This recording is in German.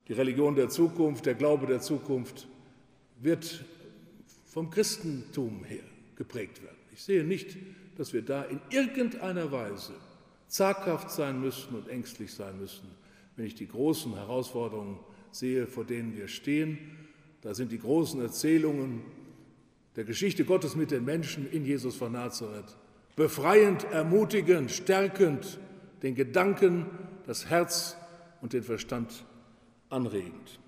Die Religion der Zukunft, der Glaube der Zukunft wird vom Christentum her geprägt werden. Ich sehe nicht, dass wir da in irgendeiner Weise zaghaft sein müssen und ängstlich sein müssen, wenn ich die großen Herausforderungen sehe, vor denen wir stehen. Da sind die großen Erzählungen der Geschichte Gottes mit den Menschen in Jesus von Nazareth befreiend, ermutigend, stärkend, den Gedanken, das Herz und den Verstand anregend.